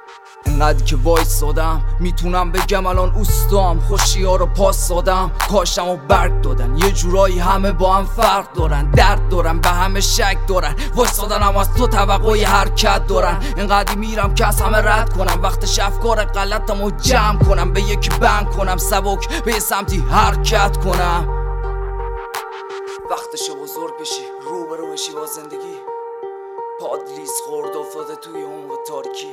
انقدر که وایسادم میتونم بگم الان اوستام خوشی ها رو پاس دادم، کاشم و برگ دادن. یه جورایی همه با هم فرق دارن، درد دارن، به همه شک دارن. وایسادن هم از تو توقعی حرکت دارن. انقدر میرم که از همه رد کنم، وقتش افکار غلطم رو جمع کنم، به یکی بند کنم، سبک به یه سمتی حرکت کنم. وقتش بزرگ بشی، روبرو بشی با زندگی. پاد لیز خورد افتاده توی عمق تاریکی.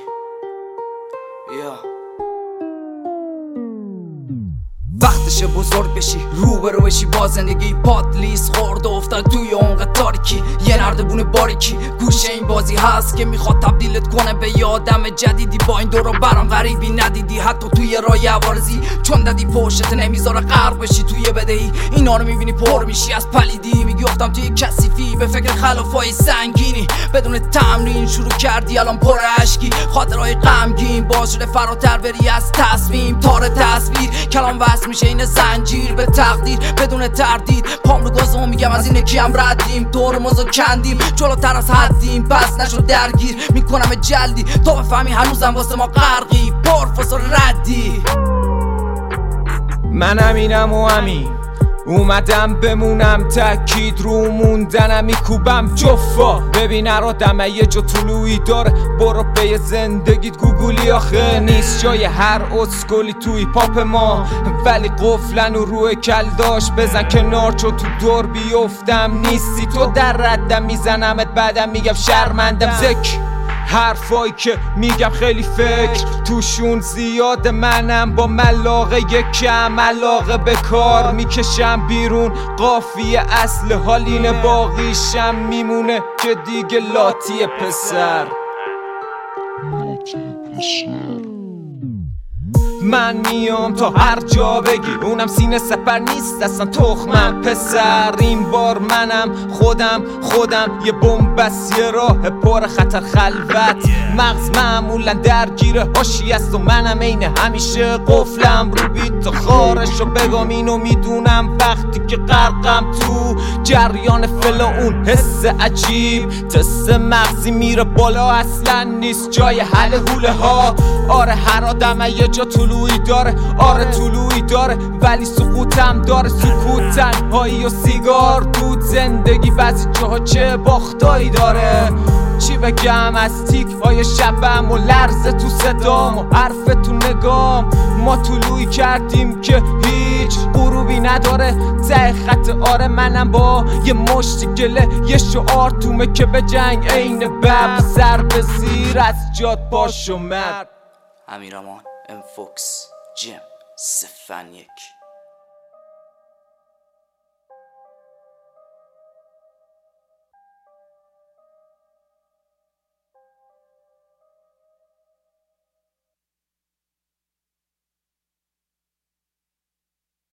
وقتش بزرگ بشی، روبرو بشی با زندگی. پاد لیز خورد افتاد توی عمق تاریکی. یه نردبون باریکی گوشه این بازی هست که میخواد تبدیلت کنه به یه آدم جدیدی. با این دور و برام غریبی ندیدی حتی توی راه عوارضی، چون دادی پشتت نمیذاره غرق بشی توی بدهی. اینا رو میبینی پر میشی از پلیدی، میگی افتم توی کثیفی به فکر خلافای سنگینی. بدون تمرین شروع کردی الان پر اشکی، خاطرهای غمگین باز شده فراتر بری از تصمیم. تار تصویر کلام وصل میشه این زنجیر به تقدیر بدون تردید. پام رو گازم میگم از این کی هم ردیم، ترمزو کندیم جلوتر از حدیم، پس نشو درگیر میکنم جلدی تا بفهمی هنوزم واسه ما غرقی پرفاس و ردی. من همینم و همین اومدم بمونم، تأکید رو موندنم میکوبم جفا. ببین هر آدم یه جا طلوعی داره، برو به یه زندگیت گوگولی آخه نیست جای هر اسکولی توی پاپ ما. ولی قفلن و روی کل داشت بزن کنار چون تو دور بیفتم نیستی تو. در ردم میزنمت بعدم میگم شرمندم. ذکر حرفایی که میگم خیلی فکر توشون زیاده، منم با ملاقه کم علاقه به کار میکشم بیرون. قافیه اصل حالینه باقیشم میمونه که دیگه لاتی پسر. من میام تا هر جا بگی، اونم سینه سپر نیست اصلا تخمم پسر. این بار منم خودم یه بمبست، یه راه پر خطر خلوت. مغز معمولا درگیر حاشیه است و منم عین همیشه قفلم رو بیت تا خارشو بگم. اینو میدونم وقتی که غرقم تو جریان فلا اون حس عجیب. تست مغزی میره بالا اصلا نیست جای حل حوله ها. آره هر آدم یه جا طلوعی داره، آره طلوعی داره ولی سقوطم داره. سکوت تنهایی و سیگار دود زندگی بعضی جاها چه باختایی داره. چی بگم از تیک های شبم و لرزه تو صدام و حرف تو نگام. ما طلوعی کردیم که هیچ غروبی نداره ته خط. آره منم با یه مشت گله یه شعار تومه که به جنگ عین بب سر به زیر از جاد باش و مرد. امیرمان ام فوکس جیم 01